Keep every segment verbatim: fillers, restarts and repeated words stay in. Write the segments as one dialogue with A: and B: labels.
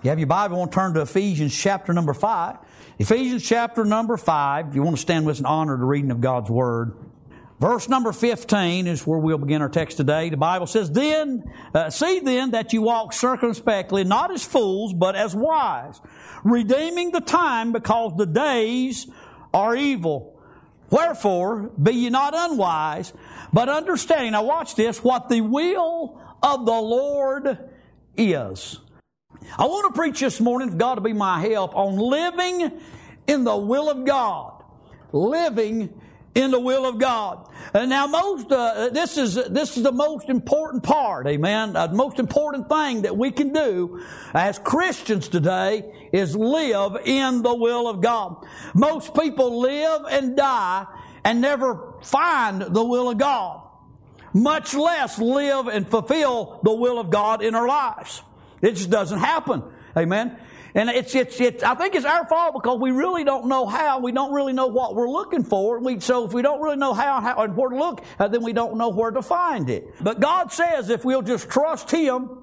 A: you have your Bible, I want to turn to Ephesians chapter number five. Ephesians chapter number five, if you want to stand with us in honor of the reading of God's Word. Verse number fifteen is where we'll begin our text today. The Bible says, Then, uh, see then that you walk circumspectly, not as fools, but as wise, redeeming the time because the days are evil. Wherefore, be ye not unwise, but understanding, now watch this, what the will of the Lord is. I want to preach this morning, if God will be my help, on living in the will of God. Living in the will of God. And now, most uh, this is this is the most important part, amen. Uh, the most important thing that we can do as Christians today is live in the will of God. Most people live and die and never find the will of God, much less live and fulfill the will of God in their lives. It just doesn't happen. Amen. And it's, it's, it's, I think it's our fault because we really don't know how. We don't really know what we're looking for. We, so if we don't really know how, how and where to look, uh, then we don't know where to find it. But God says if we'll just trust Him,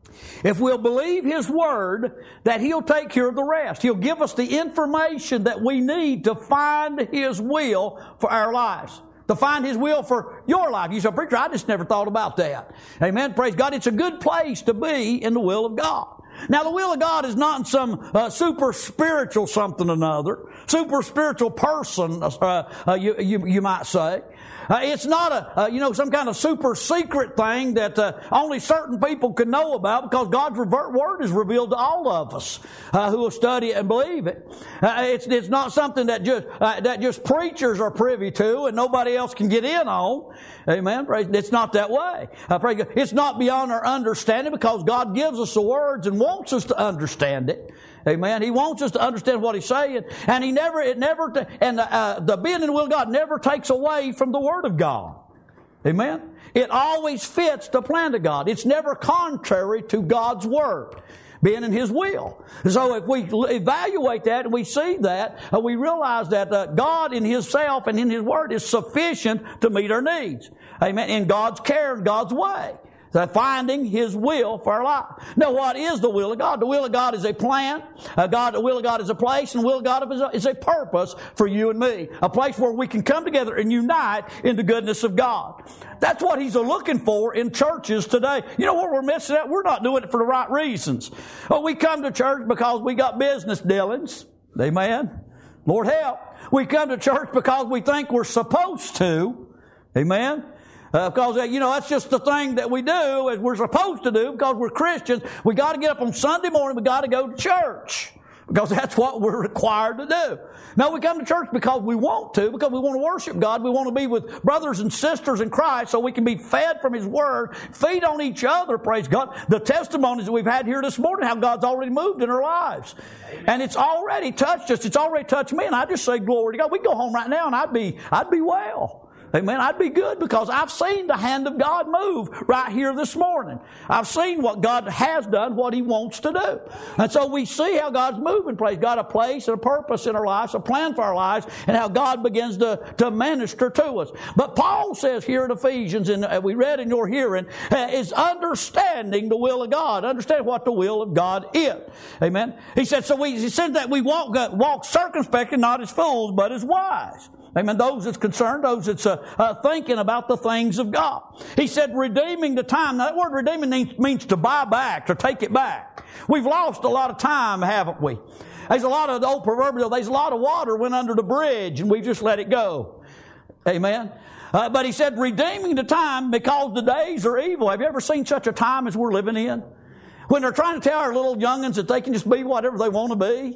A: if we'll believe His Word, that He'll take care of the rest. He'll give us the information that we need to find His will for our lives. To find His will for your life. You say, preacher, I just never thought about that. Amen. Praise God. It's a good place to be in the will of God. Now, the will of God is not in some uh, super spiritual something or another, super spiritual person, uh, uh, you, you, you might say. Uh, it's not a, uh, you know, some kind of super secret thing that uh, only certain people can know about because God's Word is revealed to all of us uh, who will study it and believe it. Uh, it's, it's not something that just, uh, that just preachers are privy to and nobody else can get in on. Amen. It's not that way. Uh, praise God. It's not beyond our understanding because God gives us the words and wants us to understand it. Amen. He wants us to understand what He's saying, and He never, it never, and uh, the being in the will of God never takes away from the Word of God. Amen. It always fits the plan of God. It's never contrary to God's Word, being in His will. So if we evaluate that and we see that, uh, we realize that uh, God in Himself and in His Word is sufficient to meet our needs. Amen. In God's care and God's way. So finding His will for our life. Now, what is the will of God? The will of God is a plan. Uh, God, the will of God is a place, and the will of God is a, is a purpose for you and me. A place where we can come together and unite in the goodness of God. That's what He's looking for in churches today. You know what we're missing out? We're not doing it for the right reasons. Well, we come to church because we got business dealings. Amen. Lord help. We come to church because we think we're supposed to. Amen. Uh, because, uh, you know, that's just the thing that we do, as we're supposed to do, because we're Christians. We got to get up on Sunday morning, we got to go to church. Because that's what we're required to do. No, we come to church because we want to, because we want to worship God. We want to be with brothers and sisters in Christ so we can be fed from His Word, feed on each other, praise God. The testimonies that we've had here this morning, how God's already moved in our lives. Amen. And it's already touched us. It's already touched me. And I just say, glory to God. We can go home right now and I'd be, I'd be well. Amen. I'd be good because I've seen the hand of God move right here this morning. I've seen what God has done, what He wants to do. And so we see how God's moving. Praise God, a place and a purpose in our lives, a plan for our lives, and how God begins to, to minister to us. But Paul says here in Ephesians, and we read in your hearing, is understanding the will of God. Understand what the will of God is. Amen. He said, so we, he said that we walk, walk circumspectly, not as fools, but as wise. Amen. Those that's concerned, those that's uh, uh, thinking about the things of God. He said, redeeming the time. Now, that word redeeming means, means to buy back, to take it back. We've lost a lot of time, haven't we? There's a lot of the old proverbial, there's a lot of water went under the bridge and we've just let it go. Amen. Uh, but he said, redeeming the time because the days are evil. Have you ever seen such a time as we're living in? When they're trying to tell our little youngins that they can just be whatever they want to be.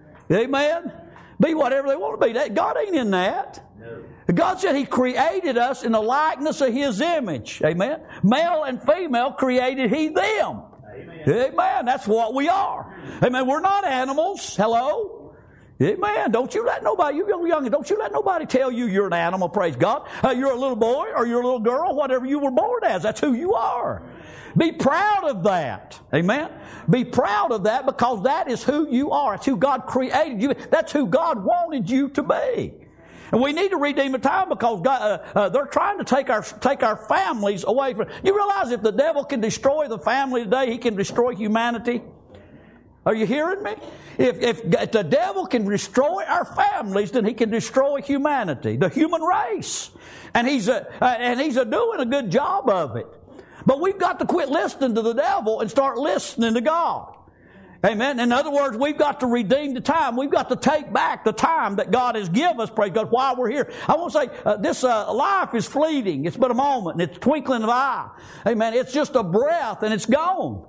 A: Amen. Be whatever they want to be. God ain't in that. No. God said He created us in the likeness of His image. Amen. Male and female created He them. Amen. Amen. That's what we are. Amen. We're not animals. Hello. Amen. Don't you let nobody, you young, don't you let nobody tell you you're an animal. Praise God. Uh, you're a little boy or you're a little girl, whatever you were born as. That's who you are. Be proud of that. Amen. Be proud of that because that is who you are. That's who God created you. That's who God wanted you to be. And we need to redeem the time because God, uh, uh, they're trying to take our take our families away from. You realize if the devil can destroy the family today, he can destroy humanity. Are you hearing me? If, if, if the devil can destroy our families, then he can destroy humanity, the human race. And he's a, uh, and he's a doing a good job of it. But we've got to quit listening to the devil and start listening to God. Amen. In other words, we've got to redeem the time. We've got to take back the time that God has given us, praise God, while we're here. I want to say, uh, this uh, life is fleeting. It's but a moment, and it's twinkling of an eye. Amen. It's just a breath, and it's gone.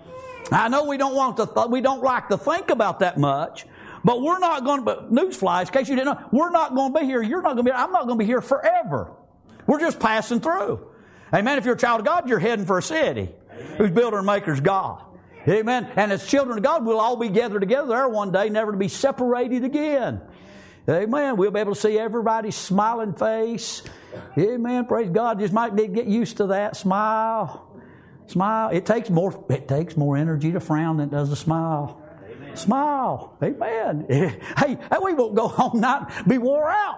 A: I know we don't want to, th- we don't like to think about that much, but we're not going to, but newsflash, in case you didn't know, we're not going to be here. You're not going to be, I'm not going to be here forever. We're just passing through. Amen. If you're a child of God, you're heading for a city whose builder and maker is God. Amen. And as children of God, we'll all be gathered together there one day, never to be separated again. Amen. We'll be able to see everybody's smiling face. Amen. Praise God. Just might get used to that. Smile. Smile. It takes more, it takes more energy to frown than it does to smile. Amen. Smile. Amen. Hey, we won't go home night be wore out.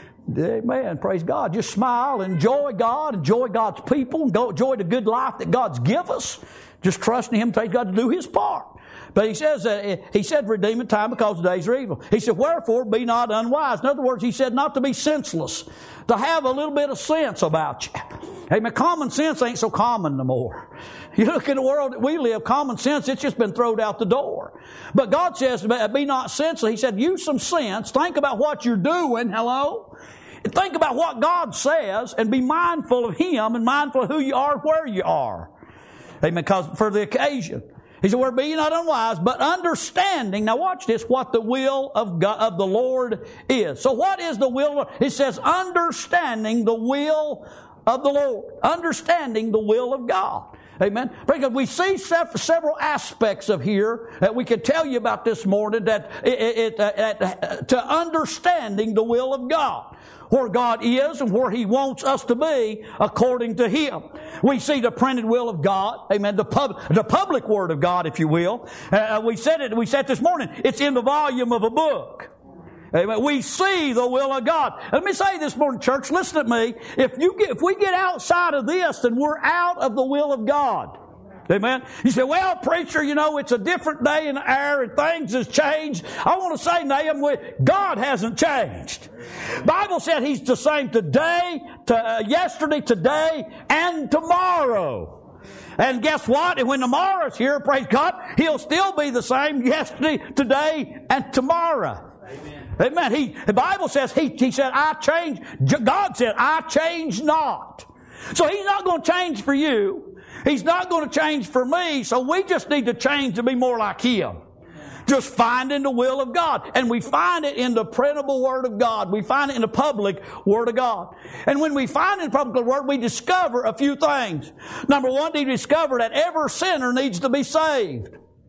A: Amen. Praise God. Just smile. Enjoy God. Enjoy God's people. Enjoy the good life that God's give us. Just trusting Him, take God to do His part. But He says, uh, He said, redeem the time because the days are evil. He said, wherefore be not unwise. In other words, He said not to be senseless. To have a little bit of sense about you. Amen. Common sense ain't so common no more. You look at the world that we live, common sense, it's just been thrown out the door. But God says, be not senseless. He said, use some sense. Think about what you're doing. Hello? Think about what God says and be mindful of Him and mindful of who you are and where you are. Amen. Because for the occasion. He said, well, be not unwise, but understanding. Now watch this, what the will of God, of the Lord is. So what is the will of the Lord? It says understanding the will of the Lord. Understanding the will of God. Amen. Because we see several aspects of here that we could tell you about this morning that it, it, uh, to understanding the will of God. Where God is and where He wants us to be according to Him. We see the printed will of God. Amen. The, pub, the public word of God, if you will. Uh, we said it, we said this morning, it's in the volume of a book. Amen. We see the will of God. Let me say this morning, church, listen to me. If you get, if we get outside of this, then we're out of the will of God. Amen. You say, well, preacher, you know, it's a different day in the air and things has changed. I want to say, Nahum, God hasn't changed. Bible said He's the same today, to, uh, yesterday, today, and tomorrow. And guess what? And when tomorrow's here, praise God, He'll still be the same yesterday, today, and tomorrow. Amen. Amen. He, the Bible says, He, he said, I change. God said, I change not. So He's not going to change for you. He's not going to change for me, so we just need to change to be more like Him. Just finding the will of God. And we find it in the printable Word of God. We find it in the public Word of God. And when we find it in the public Word, we discover a few things. Number one, we discover that every sinner needs to be saved.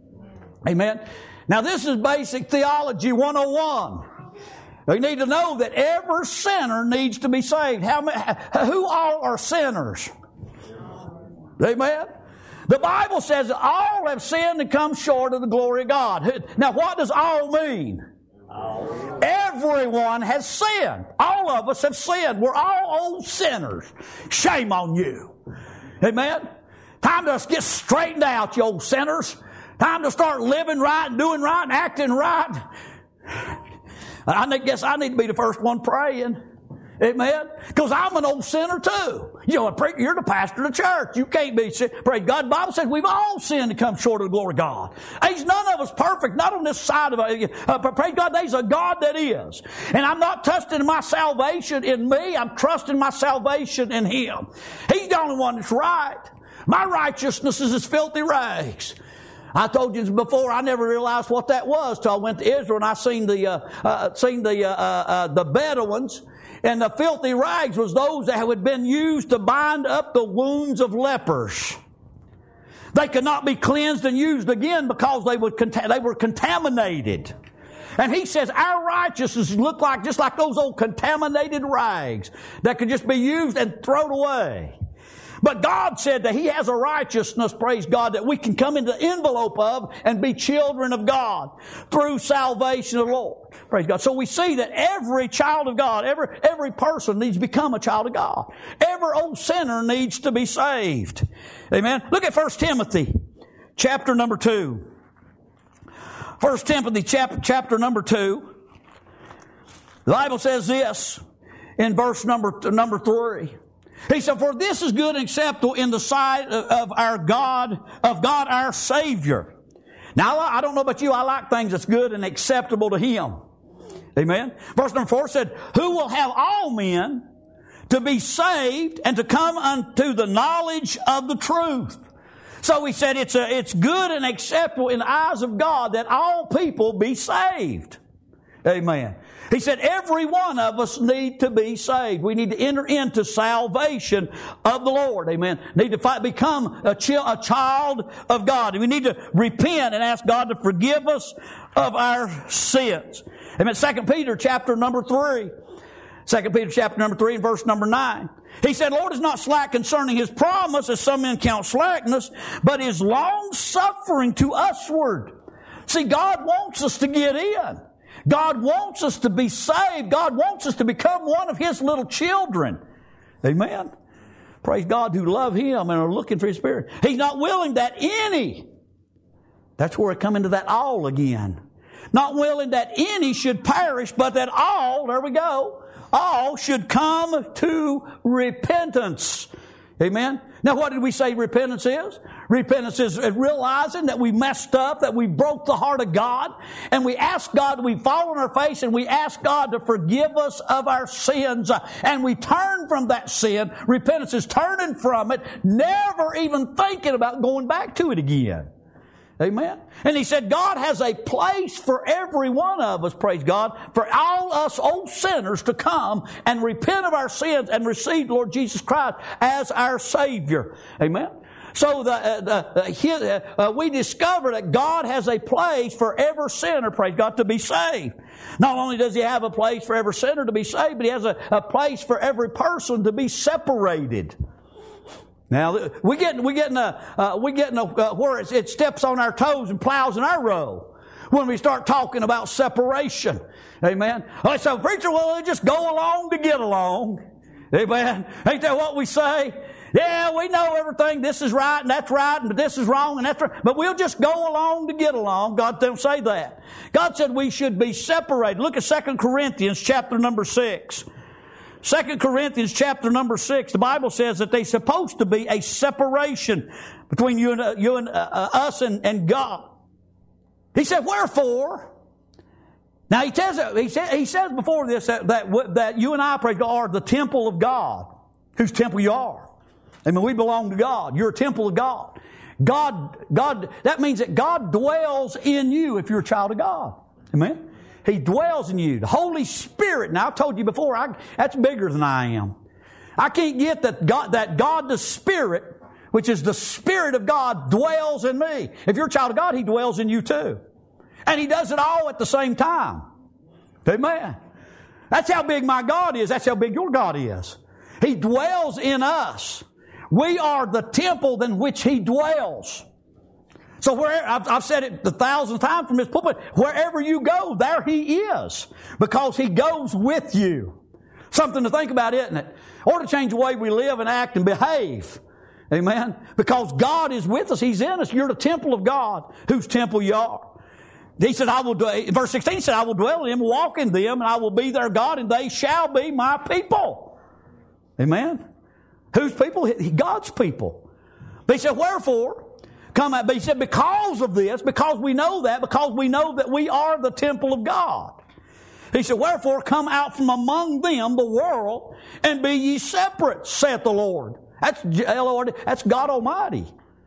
A: Amen. Now this is basic theology one oh one. We need to know that every sinner needs to be saved. How many, who all are sinners? Amen. The Bible says that all have sinned and come short of the glory of God. Now what does all mean? All. Everyone has sinned. All of us have sinned. We're all old sinners. Shame on you. Amen. Time to get straightened out, you old sinners. Time to start living right and doing right and acting right. I guess I need to be the first one praying. Amen? Because I'm an old sinner too. You know, you're the pastor of the church. You can't be sin. Praise God. The Bible says we've all sinned to come short of the glory of God. Ain't none of us perfect, not on this side of it. Uh, but praise God, there's a God that is. And I'm not trusting my salvation in me. I'm trusting my salvation in Him. He's the only one that's right. My righteousness is as filthy rags. I told you before, I never realized what that was till I went to Israel and I seen the uh, uh, seen the uh, uh, the Bedouins. And the filthy rags was those that had been used to bind up the wounds of lepers. They could not be cleansed and used again because they would cont- they were contaminated. And He says our righteousness look like just like those old contaminated rags that could just be used and thrown away. But God said that He has a righteousness, praise God, that we can come into the envelope of and be children of God through salvation of the Lord. Praise God. So we see that every child of God, every, every person needs to become a child of God. Every old sinner needs to be saved. Amen. Look at First Timothy chapter number two. First Timothy chapter, chapter number two. The Bible says this in verse number, number three. He said, for this is good and acceptable in the sight of our God, of God our Savior. Now, I don't know about you, I like things that's good and acceptable to Him. Amen. Verse number four said, who will have all men to be saved and to come unto the knowledge of the truth. So he said it's a, it's good and acceptable in the eyes of God that all people be saved. Amen. He said every one of us need to be saved. We need to enter into salvation of the Lord. Amen. Need to fight, become a, ch- a child of God. And we need to repent and ask God to forgive us of our sins. Amen. Second Peter chapter number three. Second Peter chapter number three and verse number nine. He said, Lord is not slack concerning His promise, as some men count slackness, but is long-suffering to usward. See, God wants us to get in. God wants us to be saved. God wants us to become one of His little children. Amen. Praise God, who love Him and are looking for His Spirit. He's not willing that any, that's where I come into that all again. Not willing that any should perish, but that all, there we go, all should come to repentance. Amen. Now what did we say repentance is? Repentance is realizing that we messed up, that we broke the heart of God, and we ask God, we fall on our face and we ask God to forgive us of our sins, and we turn from that sin. Repentance is turning from it, never even thinking about going back to it again. Amen. And he said God has a place for every one of us, praise God, for all us old sinners to come and repent of our sins and receive Lord Jesus Christ as our Savior. Amen. So the, uh, the, uh, his, uh, we discover that God has a place for every sinner, praise God, to be saved. Not only does He have a place for every sinner to be saved, but He has a, a place for every person to be separated. Now we get we getting a uh, we getting a uh, where it, it steps on our toes and plows in our row when we start talking about separation. Amen. Well, so preacher, well, just go along to get along. Amen. Ain't that what we say? Yeah, we know everything. This is right and that's right, and this is wrong and that's right. But we'll just go along to get along. God don't say that. God said we should be separated. Look at Second Corinthians chapter number six. Second Corinthians chapter number six, the Bible says that there's supposed to be a separation between you and, uh, you and uh, us and, and God. He said, wherefore? Now he says, he says, he says before this that, that, that you and I, praise God, are the temple of God, whose temple you are. I mean, we belong to God. You're a temple of God. God, God, that means that God dwells in you if you're a child of God. Amen? He dwells in you. The Holy Spirit. Now, I've told you before, I, that's bigger than I am. I can't get that God, that God the Spirit, which is the Spirit of God, dwells in me. If you're a child of God, He dwells in you too. And He does it all at the same time. Amen. That's how big my God is. That's how big your God is. He dwells in us. We are the temple in which He dwells. So where I've, I've said it a thousand times from this pulpit, wherever you go, there He is. Because He goes with you. Something to think about, isn't it? Or to change the way we live and act and behave. Amen? Because God is with us. He's in us. You're the temple of God, whose temple you are. He said, I will, verse sixteen he said, I will dwell in them, walk in them, and I will be their God, and they shall be my people. Amen? Whose people? God's people. But he said, wherefore? Come out. But he said, because of this, because we know that, because we know that we are the temple of God. He said, wherefore come out from among them, the world, and be ye separate, saith the Lord. That's Lord, that's God Almighty.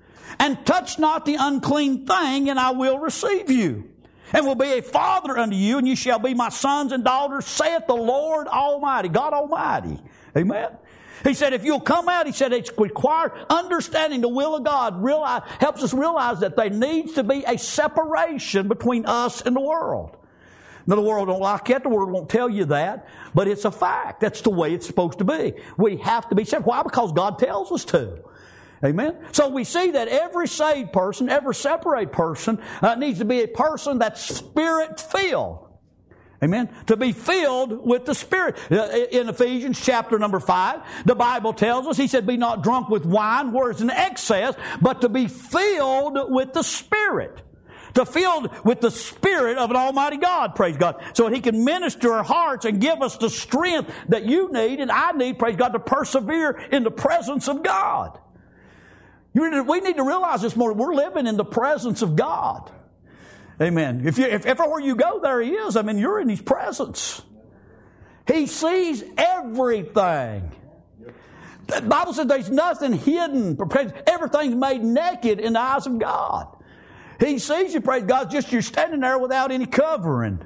A: And touch not the unclean thing, and I will receive you. And will be a father unto you, and you shall be my sons and daughters, saith the Lord Almighty, God Almighty. Amen. He said, if you'll come out, he said, it's required understanding the will of God realize, helps us realize that there needs to be a separation between us and the world. Now, the world don't like it. The world won't tell you that. But it's a fact. That's the way it's supposed to be. We have to be separate. Why? Because God tells us to. Amen? So we see that every saved person, every separated person uh, needs to be a person that's Spirit-filled. Amen. To be filled with the Spirit. In Ephesians chapter number five, the Bible tells us, he said, be not drunk with wine, where is an excess, but to be filled with the Spirit. to filled with the Spirit of an Almighty God, praise God, so that He can minister our hearts and give us the strength that you need and I need, praise God, to persevere in the presence of God. You, we need to realize this morning, we're living in the presence of God. Amen. If, you, if everywhere you go, there He is. I mean, you're in His presence. He sees everything. The Bible says there's nothing hidden. Everything's made naked in the eyes of God. He sees you, praise God, just you're standing there without any covering.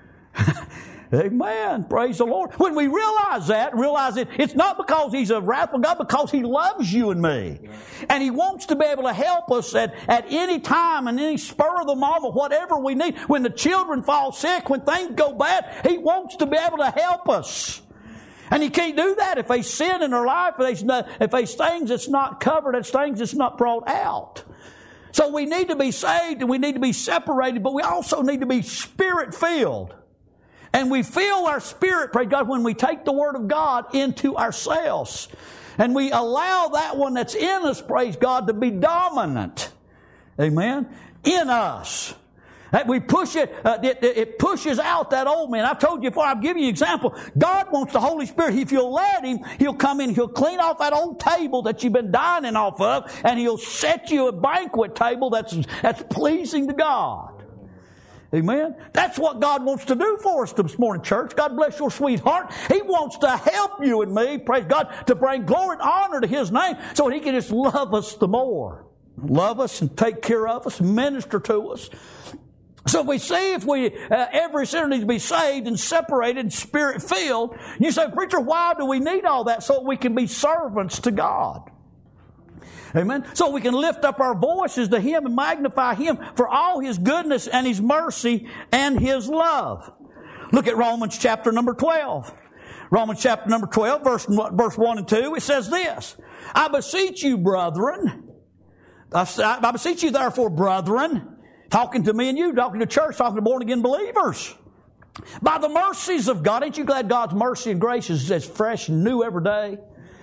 A: Amen. Praise the Lord. When we realize that, realize it, it's not because He's a wrathful God, because He loves you and me. And He wants to be able to help us at, at any time and any spur of the moment, whatever we need. When the children fall sick, when things go bad, He wants to be able to help us. And He can't do that if there's sin in their life, if there's, no, if there's things that's not covered, if things that's not brought out. So we need to be saved and we need to be separated, but we also need to be Spirit-filled. And we fill our spirit, praise God, when we take the Word of God into ourselves. And we allow that one that's in us, praise God, to be dominant. Amen? In us. That we push it, uh, it, it pushes out that old man. I've told you before, I've given you an example. God wants the Holy Spirit. If you'll let Him, He'll come in, He'll clean off that old table that you've been dining off of, and He'll set you a banquet table that's, that's pleasing to God. Amen? That's what God wants to do for us this morning, church. God bless your sweetheart. He wants to help you and me, praise God, to bring glory and honor to His name so He can just love us the more. Love us and take care of us, minister to us. So if we see if we, uh, every sinner needs to be saved and separated and Spirit-filled, you say, preacher, why do we need all that? So we can be servants to God. Amen. So we can lift up our voices to Him and magnify Him for all His goodness and His mercy and His love. Look at Romans chapter number twelve. Romans chapter number twelve, verse, verse one and two. It says this, I beseech you, brethren. I, I beseech you, therefore, brethren, talking to me and you, talking to church, talking to born-again believers. By the mercies of God. Ain't you glad God's mercy and grace is as fresh and new every day?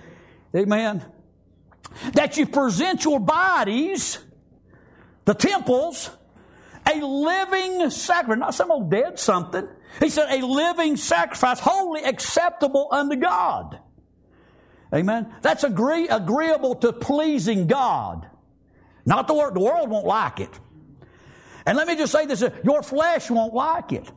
A: Amen. That you present your bodies, the temples, a living sacrifice, not some old dead something. He said a living sacrifice, wholly acceptable unto God. Amen. That's agree, agreeable to pleasing God. Not the world. The world won't like it. And let me just say this, your flesh won't like it.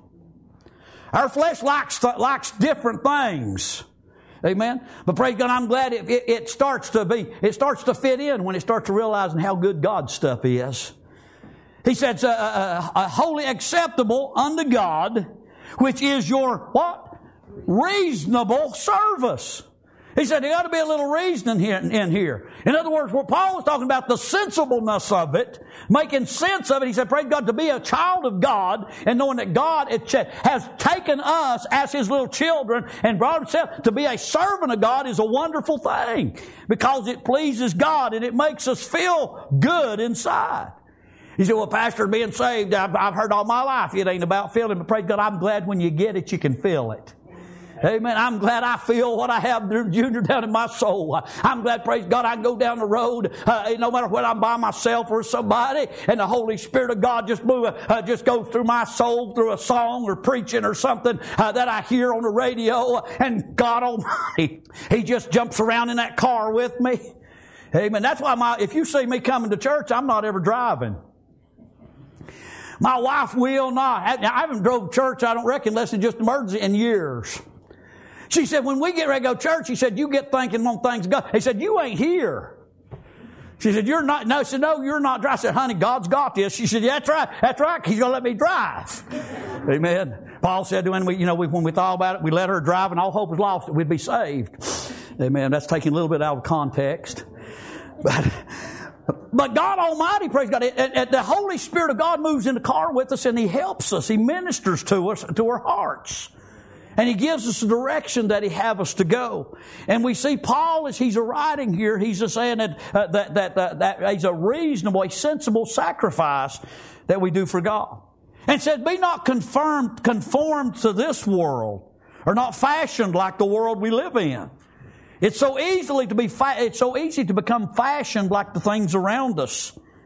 A: Our flesh likes, likes different things. Amen. But praise God, I'm glad it, it, it starts to be, it starts to fit in when it starts to realizing how good God's stuff is. He says, uh, uh, uh, wholly acceptable unto God, which is your what? Reasonable service. He said, there ought to be a little reasoning here, in here. In other words, where Paul was talking about the sensibleness of it, making sense of it, he said, praise God, to be a child of God and knowing that God has taken us as His little children and brought Himself to be a servant of God is a wonderful thing because it pleases God and it makes us feel good inside. He said, well, Pastor, being saved, I've, I've heard all my life it ain't about feeling, but praise God, I'm glad when you get it, you can feel it. Amen. I'm glad I feel what I have, Junior, down in my soul. I'm glad, praise God, I can go down the road, uh, no matter whether I'm by myself or somebody, and the Holy Spirit of God just move, uh, just goes through my soul through a song or preaching or something uh, that I hear on the radio, and God Almighty, He just jumps around in that car with me. Amen. That's why my, if you see me coming to church, I'm not ever driving. My wife will not. I, I haven't drove to church, I don't reckon, unless it's just emergency in years. She said, when we get ready to go to church, he said, you get thinking on things God. He said, you ain't here. She said, you're not, no, she said, no, you're not driving. I said, honey, God's got this. She said, yeah, that's right, that's right, He's going to let me drive. Amen. Paul said, when we, you know, we, when we thought about it, we let her drive and all hope was lost that we'd be saved. Amen. That's taking a little bit out of context. But, but God Almighty, praise God, it, it, the Holy Spirit of God moves in the car with us and He helps us. He ministers to us, to our hearts. And He gives us the direction that He have us to go. And we see Paul, as he's writing here, he's just saying that, uh, that, that, that, that he's a reasonable, a sensible sacrifice that we do for God. And said, be not conformed, conformed to this world, or not fashioned like the world we live in. It's so easily to be, fa- it's so easy to become fashioned like the things around us.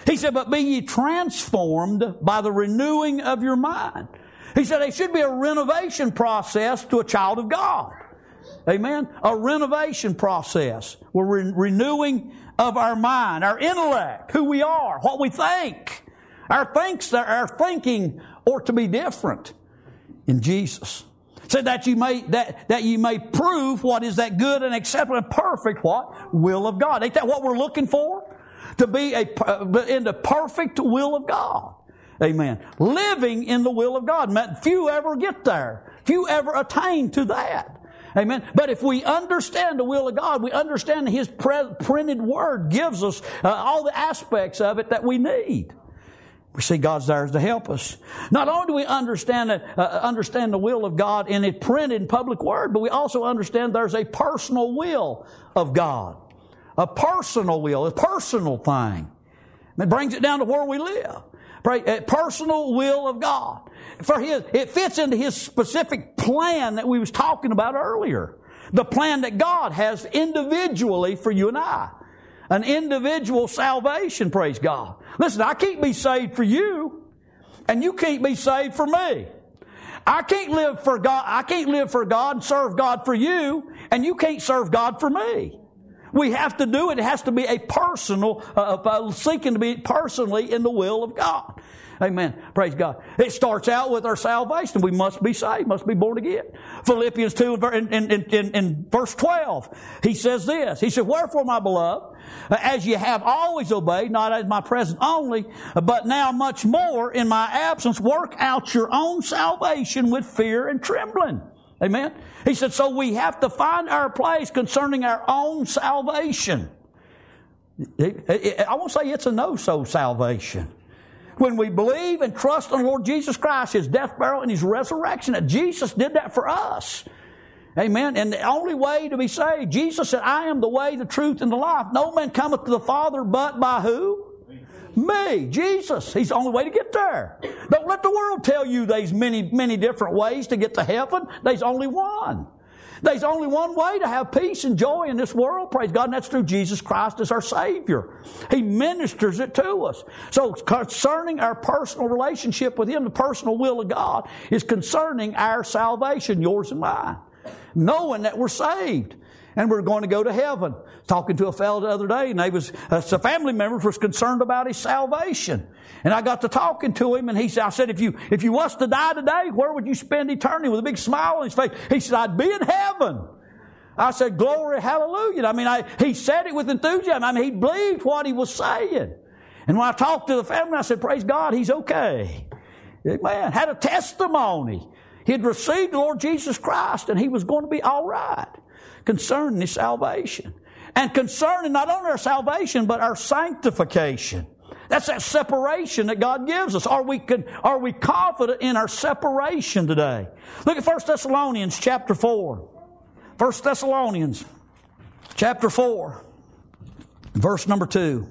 A: He said, but be ye transformed by the renewing of your mind. He said there should be a renovation process to a child of God. Amen? A renovation process. We're re- renewing of our mind, our intellect, who we are, what we think. Our thinks, our thinking ought to be different in Jesus. So that you may that that you may prove what is that good and acceptable and perfect what will of God. Ain't that what we're looking for? To be a in the perfect will of God. Amen. Living in the will of God. Few ever get there. Few ever attain to that. Amen. But if we understand the will of God, we understand His pre- printed Word gives us uh, all the aspects of it that we need. We see God's there to help us. Not only do we understand uh, understand the will of God in His printed public Word, but we also understand there's a personal will of God. A personal will, a personal thing. It brings it down to where we live. A personal will of God. For His, it fits into His specific plan that we was talking about earlier. The plan that God has individually for you and I. An individual salvation, praise God. Listen, I can't be saved for you, and you can't be saved for me. I can't live for God, I can't live for God and serve God for you, and you can't serve God for me. We have to do it. It has to be a personal, uh, seeking to be personally in the will of God. Amen. Praise God. It starts out with our salvation. We must be saved, must be born again. Philippians two in, in, in, in verse twelve, he says this. He said, wherefore, my beloved, as ye have always obeyed, not as my presence only, but now much more in my absence, work out your own salvation with fear and trembling. Amen. He said, so we have to find our place concerning our own salvation. I won't say it's a no-so salvation. When we believe and trust on the Lord Jesus Christ, His death, burial, and His resurrection, that Jesus did that for us. Amen. And the only way to be saved, Jesus said, I am the way, the truth, and the life. No man cometh to the Father but by who? Me, Jesus. He's the only way to get there. Don't let the world tell you there's many, many different ways to get to heaven. There's only one. There's only one way to have peace and joy in this world, praise God, and that's through Jesus Christ as our Savior. He ministers it to us. So concerning our personal relationship with Him, the personal will of God is concerning our salvation, yours and mine. Knowing that we're saved. And we're going to go to heaven. Talking to a fellow the other day, and they was uh, some family members was concerned about his salvation. And I got to talking to him, and he said, "I said, if you if you was to die today, where would you spend eternity?" With a big smile on his face, he said, "I'd be in heaven." I said, "Glory, hallelujah!" I mean, I, he said it with enthusiasm. I mean, he believed what he was saying. And when I talked to the family, I said, "Praise God, he's okay." Amen. Had a testimony. He had received the Lord Jesus Christ, and he was going to be all right. Concerning his salvation. And concerning not only our salvation, but our sanctification. That's that separation that God gives us. Are we, are we confident in our separation today? Look at First Thessalonians chapter four. First Thessalonians chapter four, verse number two.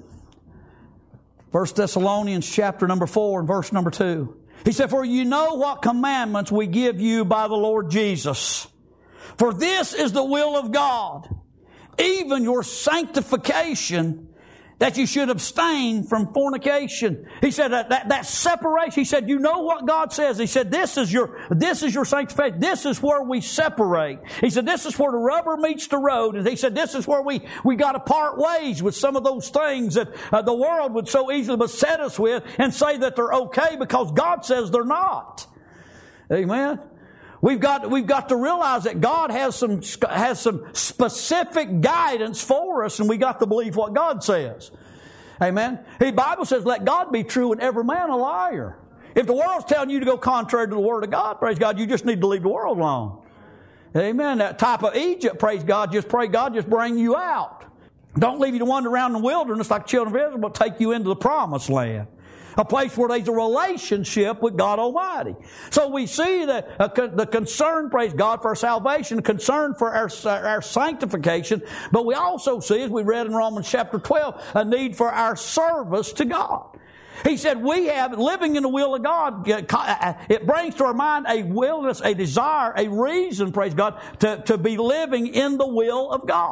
A: First Thessalonians chapter number four and verse number two. He said, for you know what commandments we give you by the Lord Jesus. For this is the will of God, even your sanctification, that you should abstain from fornication. He said that, that, that separation, he said, you know what God says. He said, this is your, this is your sanctification. This is where we separate. He said, this is where the rubber meets the road. And he said, this is where we, we got to part ways with some of those things that uh, the world would so easily beset us with and say that they're okay because God says they're not. Amen. We've got, we've got to realize that God has some, has some specific guidance for us, and we got to believe what God says. Amen. The Bible says, let God be true and every man a liar. If the world's telling you to go contrary to the Word of God, praise God, you just need to leave the world alone. Amen. That type of Egypt, praise God, just pray God just bring you out. Don't leave you to wander around in the wilderness like children of Israel, but take you into the promised land. A place where there's a relationship with God Almighty. So we see that uh, co- the concern, praise God, for our salvation, concern for our, our sanctification, but we also see, as we read in Romans chapter twelve, a need for our service to God. He said we have, living in the will of God, it brings to our mind a willingness, a desire, a reason, praise God, to, to be living in the will of God.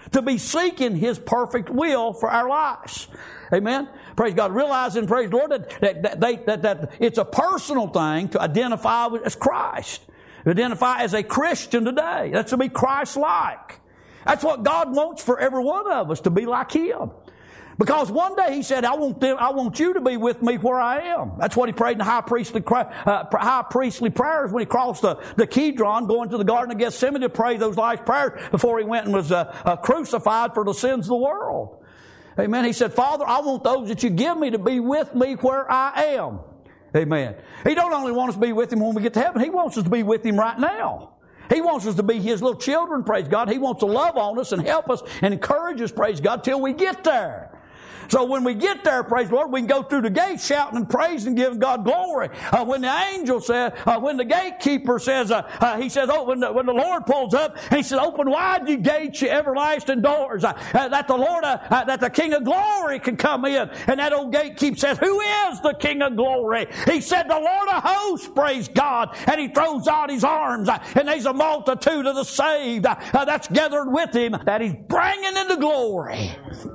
A: to be seeking His perfect will for our lives. Amen. Praise God. Realizing, praise the Lord, that, that, that, they, that, that it's a personal thing to identify as Christ. To identify as a Christian today. That's to be Christ-like. That's what God wants for every one of us, to be like Him. Because one day He said, I want them, I want you to be with me where I am. That's what He prayed in the high priestly, uh, high priestly prayers when He crossed the, the Kidron, going to the Garden of Gethsemane to pray those last prayers before He went and was uh, uh, crucified for the sins of the world. Amen. He said, Father, I want those that you give me to be with me where I am. Amen. He don't only want us to be with Him when we get to heaven. He wants us to be with Him right now. He wants us to be His little children, praise God. He wants to love on us and help us and encourage us, praise God, till we get there. So when we get there, praise the Lord, we can go through the gate shouting and praising and giving God glory. Uh, when the angel says, uh, when the gatekeeper says, uh, uh, he says, oh, when the, when the Lord pulls up, He says, open wide you gates, you everlasting doors, uh, uh, that the Lord, uh, uh, that the King of glory can come in. And that old gatekeeper says, who is the King of glory? He said, the Lord of hosts, praise God. And He throws out His arms, uh, and there's a multitude of the saved uh, uh, that's gathered with Him that He's bringing into glory.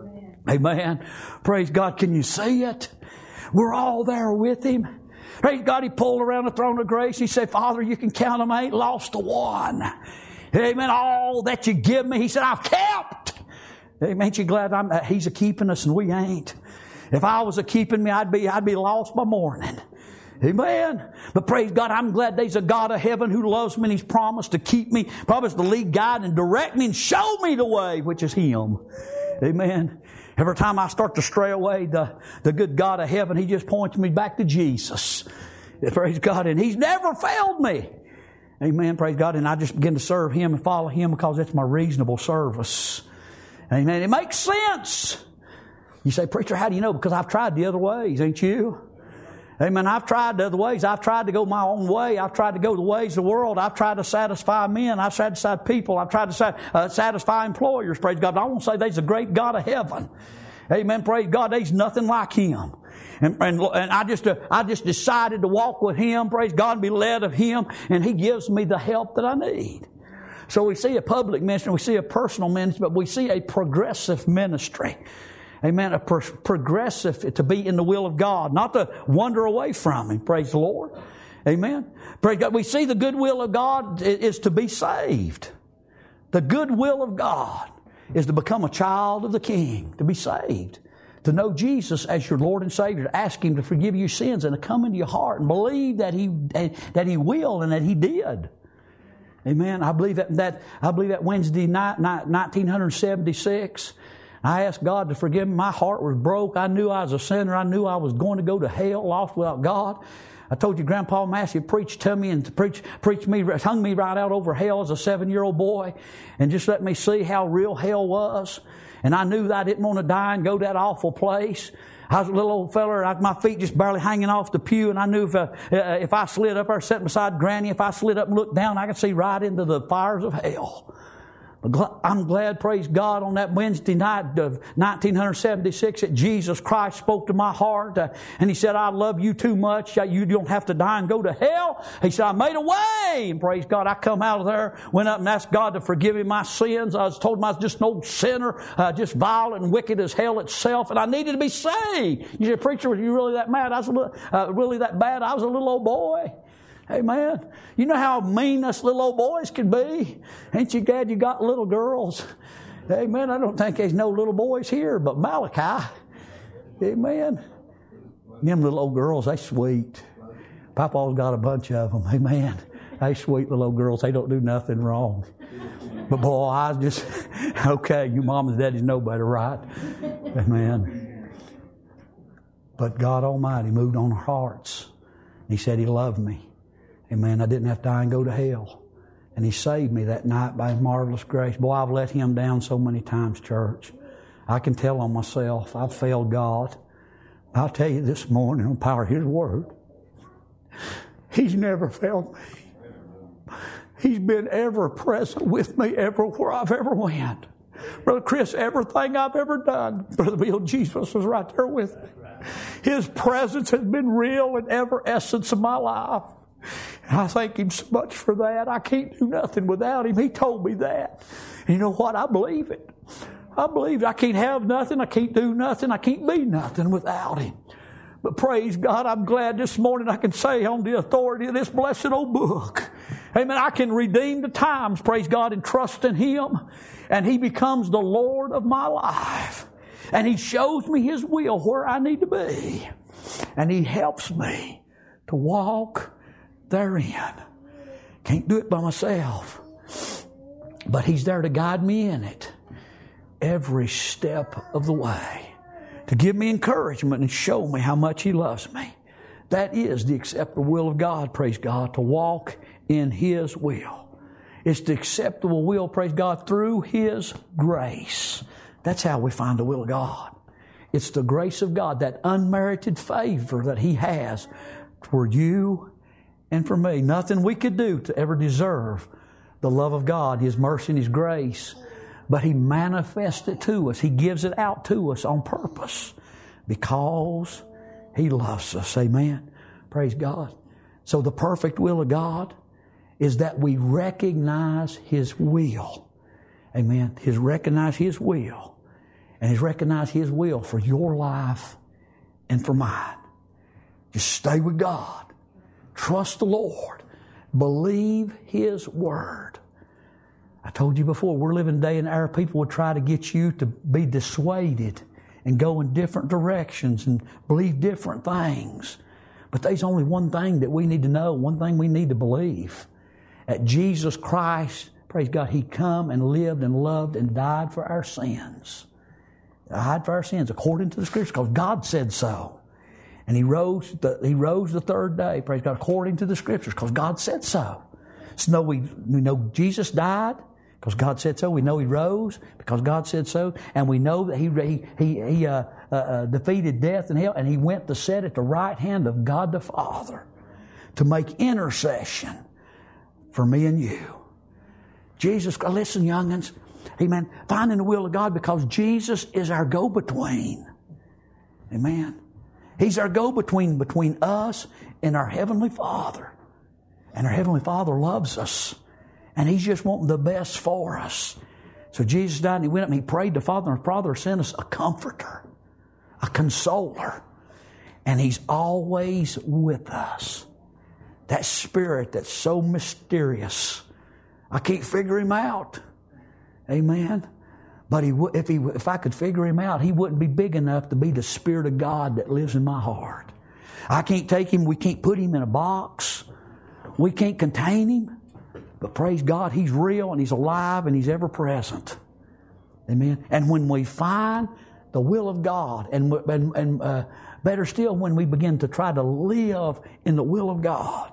A: Amen. Praise God. Can you see it? We're all there with Him. Praise God. He pulled around the throne of grace. He said, Father, you can count them. I ain't lost a one. Amen. All that you give me, He said, I've kept. Amen. Ain't you glad I'm, uh, He's a keeping us and we ain't? If I was a keeping me, I'd be, I'd be lost by morning. Amen. But praise God, I'm glad there's a God of heaven who loves me and He's promised to keep me, promised to lead, guide, and direct me and show me the way, which is Him. Amen. Every time I start to stray away, the, the good God of heaven, He just points me back to Jesus. Praise God. And He's never failed me. Amen. Praise God. And I just begin to serve Him and follow Him because that's my reasonable service. Amen. It makes sense. You say, preacher, how do you know? Because I've tried the other ways, ain't you? Amen. I've tried the other ways. I've tried to go my own way. I've tried to go the ways of the world. I've tried to satisfy men. I've tried to satisfy people. I've tried to uh, satisfy employers. Praise God. But I want to say there's a great God of heaven. Amen. Praise God. There's nothing like Him. And, and, and I just, uh, I just decided to walk with Him. Praise God. And be led of Him. And He gives me the help that I need. So we see a public ministry. We see a personal ministry. But we see a progressive ministry. Amen. A pro- progressive, to be in the will of God, not to wander away from Him. Praise the Lord. Amen. Praise God. We see the good will of God is to be saved. The good will of God is to become a child of the King, to be saved, to know Jesus as your Lord and Savior, to ask Him to forgive your sins and to come into your heart and believe that He that He will and that He did. Amen. I believe that that I believe that Wednesday night, nineteen seventy-six. I asked God to forgive me. My heart was broke. I knew I was a sinner. I knew I was going to go to hell, lost without God. I told you, Grandpa Massey preached to me and preached, preached me, hung me right out over hell as a seven-year-old boy, and just let me see how real hell was. And I knew that I didn't want to die and go to that awful place. I was a little old fella, my feet just barely hanging off the pew, and I knew if uh, if I slid up there, sitting beside Granny, if I slid up and looked down, I could see right into the fires of hell. I'm glad, praise God, on that Wednesday night of nineteen seventy-six that Jesus Christ spoke to my heart. Uh, and He said, I love you too much. You don't have to die and go to hell. He said, I made a way. And praise God, I come out of there, went up and asked God to forgive me my sins. I was told I was just an old sinner, uh, just violent and wicked as hell itself. And I needed to be saved. You say, preacher, were you really that mad? I was a little, uh, really that bad? I was a little old boy. Amen. You know how mean us little old boys can be? Ain't you glad you got little girls? Amen. I don't think there's no little boys here but Malachi. Amen. Them little old girls, they sweet. Papa's got a bunch of them. Amen. They sweet little old girls. They don't do nothing wrong. But boy, I was just, okay, you mamas and daddies know better, right? Amen. But God Almighty moved on our hearts. He said He loved me. Amen. I didn't have to die and go to hell. And He saved me that night by His marvelous grace. Boy, I've let Him down so many times, church. I can tell on myself I've failed God. I'll tell you this morning on the power of His Word, He's never failed me. He's been ever present with me everywhere I've ever went. Brother Chris, everything I've ever done, Brother Bill, Jesus was right there with me. His presence has been real in every essence of my life. And I thank Him so much for that. I can't do nothing without Him. He told me that. And you know what? I believe it. I believe I can't have nothing. I can't do nothing. I can't be nothing without Him. But praise God, I'm glad this morning I can say on the authority of this blessed old book, amen, I can redeem the times, praise God, and trust in Him. And He becomes the Lord of my life. And He shows me His will where I need to be. And He helps me to walk therein. Can't do it by myself. But He's there to guide me in it every step of the way. To give me encouragement and show me how much He loves me. That is the acceptable will of God, praise God, to walk in His will. It's the acceptable will, praise God, through His grace. That's how we find the will of God. It's the grace of God, that unmerited favor that He has for you and for me. Nothing we could do to ever deserve the love of God, His mercy and His grace. But He manifests it to us. He gives it out to us on purpose because He loves us. Amen. Praise God. So the perfect will of God is that we recognize His will. Amen. His recognize His will. And His recognize His will for your life and for mine. Just stay with God. Trust the Lord. Believe His Word. I told you before, we're living a day and hour people will try to get you to be dissuaded and go in different directions and believe different things. But there's only one thing that we need to know, one thing we need to believe. That Jesus Christ, praise God, He come and lived and loved and died for our sins. Died for our sins according to the Scriptures because God said so. And He rose the, He rose the third day, praise God, according to the Scriptures because God said so. So know we, we know Jesus died because God said so. We know He rose because God said so. And we know that He He He, he uh, uh, uh, defeated death and hell, and He went to sit at the right hand of God the Father to make intercession for me and you. Jesus, listen, young'uns, amen, finding the will of God because Jesus is our go-between. Amen. He's our go-between between us and our Heavenly Father. And our Heavenly Father loves us. And He's just wanting the best for us. So Jesus died and He went up and He prayed to Father. And Father sent us a comforter, a consoler. And He's always with us. That Spirit that's so mysterious. I can't figure Him out. Amen. But he, if, he, if I could figure Him out, He wouldn't be big enough to be the Spirit of God that lives in my heart. I can't take Him. We can't put Him in a box. We can't contain Him, but praise God, He's real and He's alive and He's ever present. Amen. And when we find the will of God, and, and, and uh, better still, when we begin to try to live in the will of God.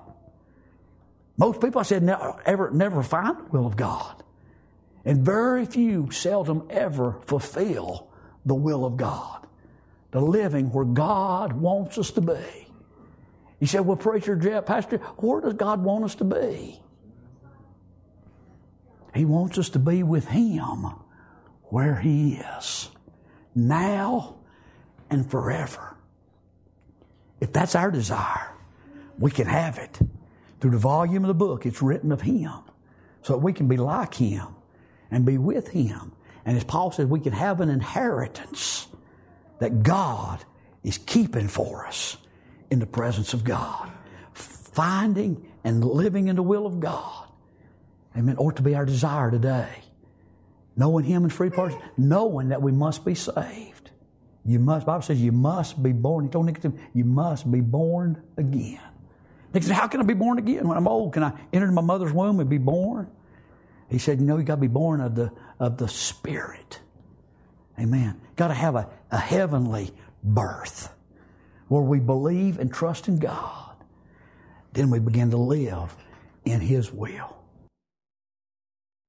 A: Most people, I said, never, ever, never find the will of God. And very few seldom ever fulfill the will of God. The living where God wants us to be. You said, well, Preacher Jeff, Pastor, where does God want us to be? He wants us to be with Him where He is, now and forever. If that's our desire, we can have it. Through the volume of the book, it's written of Him, so that we can be like Him and be with Him. And as Paul said, we can have an inheritance that God is keeping for us in the presence of God. Finding and living in the will of God. Amen. Or to be our desire today. Knowing Him in free person. Knowing that we must be saved. You must, the Bible says you must be born. He told Nicodemus, you must be born again. He said, how can I be born again when I'm old? Can I enter my mother's womb and be born? He said, you know, you got to be born of the, of the Spirit. Amen. Got to have a, a heavenly birth where we believe and trust in God. Then we begin to live in His will.